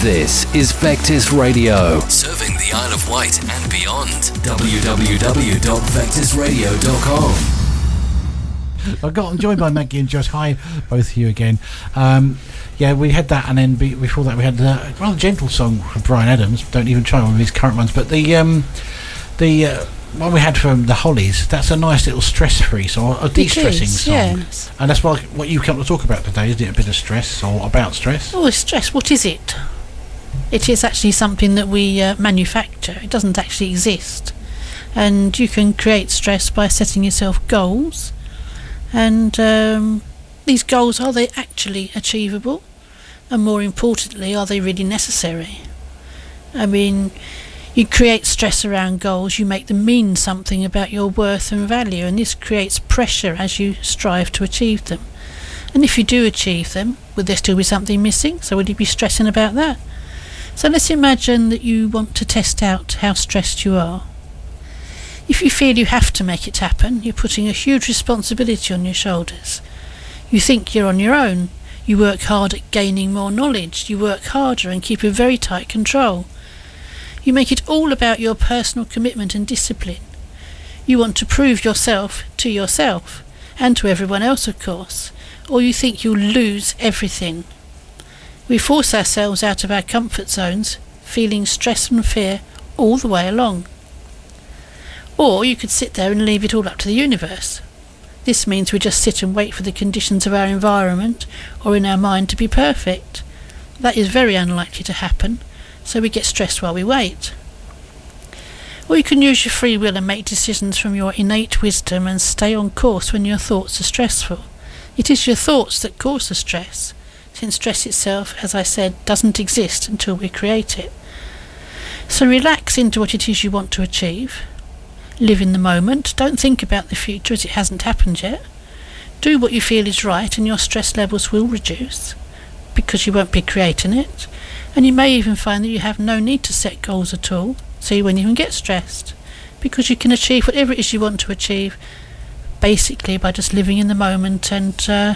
This is Vectis Radio, serving the Isle of Wight and beyond. www.vectisradio.com. I'm joined by Maggie and Josh. Hi, both of you again. Yeah, we had that, and then before that we had a rather gentle song from Bryan Adams. Don't even try one of his current ones, but the one we had from the Hollies, that's a nice little stress-free song, a de-stressing song. Yes. And that's what you come to talk about today, isn't it? A bit of stress, or about stress? Oh, stress, what is it? It is actually something that we manufacture. It doesn't actually exist. And you can create stress by setting yourself goals. And these goals, are they actually achievable? And more importantly, are they really necessary? I mean, you create stress around goals, you make them mean something about your worth and value, and this creates pressure as you strive to achieve them. And if you do achieve them, would there still be something missing? So would you be stressing about that? So let's imagine that you want to test out how stressed you are. If you feel you have to make it happen, you're putting a huge responsibility on your shoulders. You think you're on your own. You work hard at gaining more knowledge. You work harder and keep a very tight control. You make it all about your personal commitment and discipline. You want to prove yourself to yourself, and to everyone else, of course, or you think you'll lose everything. We force ourselves out of our comfort zones, feeling stress and fear all the way along. Or you could sit there and leave it all up to the universe. This means we just sit and wait for the conditions of our environment or in our mind to be perfect. That is very unlikely to happen, so we get stressed while we wait. Or you can use your free will and make decisions from your innate wisdom and stay on course when your thoughts are stressful. It is your thoughts that cause the stress, since stress itself, as I said, doesn't exist until we create it. So relax into what it is you want to achieve. Live in the moment. Don't think about the future as it hasn't happened yet. Do what you feel is right and your stress levels will reduce, because you won't be creating it. And you may even find that you have no need to set goals at all, so you won't even get stressed, because you can achieve whatever it is you want to achieve basically by just living in the moment and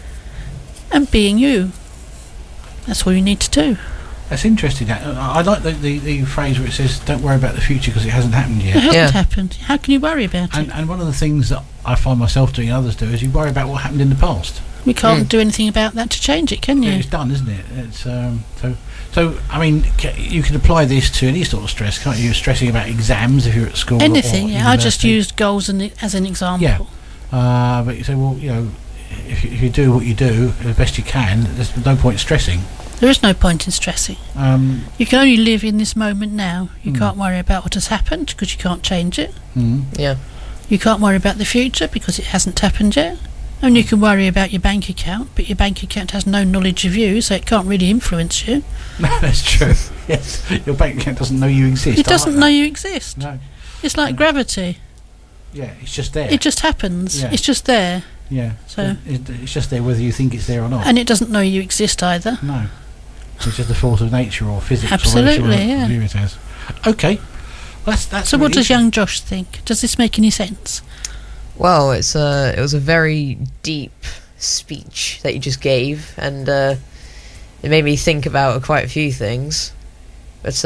being you. That's all you need to do. That's interesting. I like the phrase where it says, don't worry about the future because it hasn't happened yet. It hasn't happened. How can you worry about it? And one of the things that I find myself doing and others do is you worry about what happened in the past. We can't do anything about that to change it, can you? Yeah, it's done, isn't it? It's so I mean, you can apply this to any sort of stress, can't you? You're stressing about exams if you're at school. Anything, or yeah. I just used goals as an example. Yeah. But you say, well, you know, if you do what you do as best you can, there's no point stressing. There is no point in stressing. You can only live in this moment now. You can't worry about what has happened because you can't change it. Yeah. You can't worry about the future because it hasn't happened yet. And you can worry about your bank account, but your bank account has no knowledge of you, so it can't really influence you. That's true. Yes, your bank account doesn't know you exist. It doesn't know you exist. No. It's like gravity. Yeah, it's just there. It just happens. Yeah. It's just there. Yeah. So it's just there whether you think it's there or not. And it doesn't know you exist either. No. It's just a force of nature or physics. Absolutely, or yeah. View it as. Okay. That's so really what does young Josh think? Does this make any sense? Well, it was a very deep speech that you just gave, and it made me think about quite a few things. But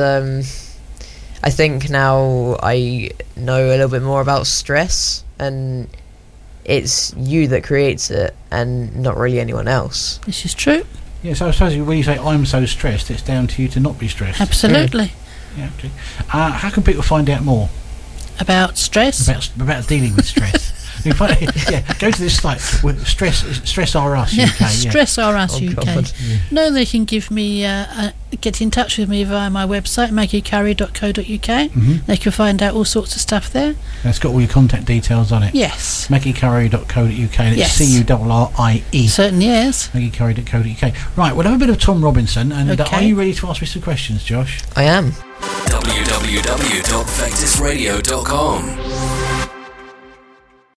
I think now I know a little bit more about stress, and it's you that creates it, and not really anyone else. This is true. Yeah, so I suppose when you say I'm so stressed, it's down to you to not be stressed. Absolutely. Yeah. Okay. How can people find out more about stress? About dealing with stress. Go to this site. Stress R Us UK. Stress R Us UK. God. Yeah. No, they can give me get in touch with me via my website, maggiecurry.co.uk. They can find out all sorts of stuff there. It's got all your contact details on it. Yes. maggiecurry.co.uk. And yes. It's CURRIE. Certainly is. maggiecurry.co.uk. Right, we'll have a bit of Tom Robinson. And okay. Are you ready to ask me some questions, Josh? I am. www.vectisradio.com